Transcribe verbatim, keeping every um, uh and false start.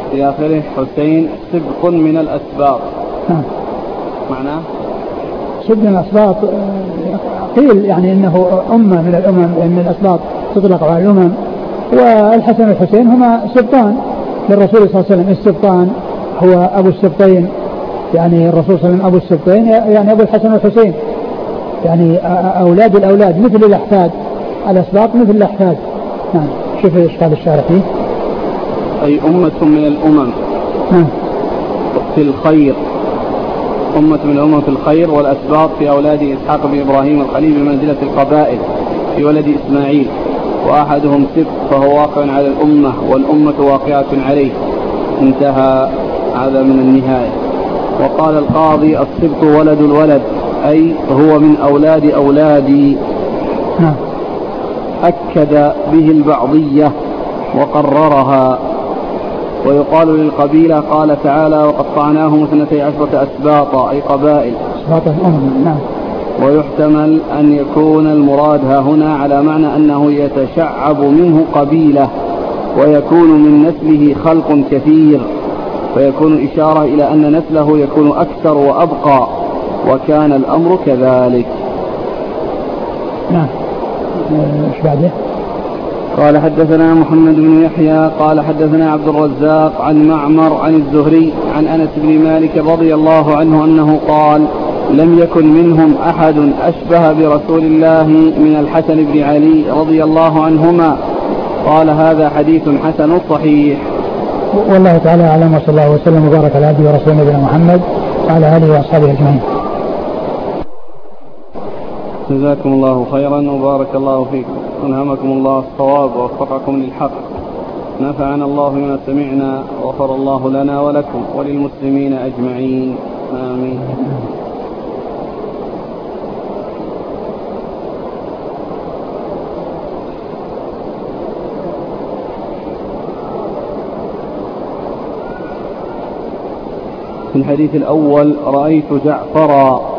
في آخره حسين سبق من الأسباط. نعم. معناه سبق من الأسباط قيل يعني إنه أمة من الأمم، من الأسباط تطلق على الأمم. والحسن والحسين هما سبطان للرسول صلى الله عليه وسلم. السبطان هو أبو السبطين، يعني الرسول صلى الله عليه وسلم أبو السبطين يعني أبو الحسن والحسين، يعني أولاد الأولاد مثل الأحفاد، الأسباط مثل الأحفاد. نعم. شوف إيش قال الشارح فيه. أي أمة من الأمم. نعم. في الخير، أمة من الأمم في الخير. والأسباط في أولاد إسحاق بن إبراهيم الخليل بمنزلة القبائل في ولد إسماعيل، وأحدهم سبط فهو واقع على الأمة والأمة واقعة عليه. انتهى هذا من النهاية. وقال القاضي السبط ولد الولد، أي هو من أولاد أولادي. نعم. أكد به البعضية وقررها. ويقال للقبيلة قال تعالى وقطعناهم اثنتي عشرة أسباطا أي قبائل. أسباط الأمم. نعم. ويحتمل أن يكون المراد ها هنا على معنى أنه يتشعب منه قبيلة ويكون من نسله خلق كثير، فيكون إشارة إلى أن نسله يكون أكثر وأبقى، وكان الأمر كذلك. نعم. ايش بعده؟ قال حدثنا محمد بن يحيى قال حدثنا عبد الرزاق عن معمر عن الزهري عن أنس بن مالك رضي الله عنه أنه قال لم يكن منهم أحد أشبه برسول الله من الحسن بن علي رضي الله عنهما. قال هذا حديث حسن صحيح. والله تعالى أعلم، وصلى الله وسلم وبارك على عبده ورسوله نبينا محمد وعلى آله وأصحابه أجمعين. جزاكم الله خيرا وبارك الله فيكم، ألهمكم الله الصواب ووفقكم للحق، نفعنا الله بما سمعنا، وغفر الله لنا ولكم وللمسلمين أجمعين، آمين. في الحديث الأول رأيت جعفرا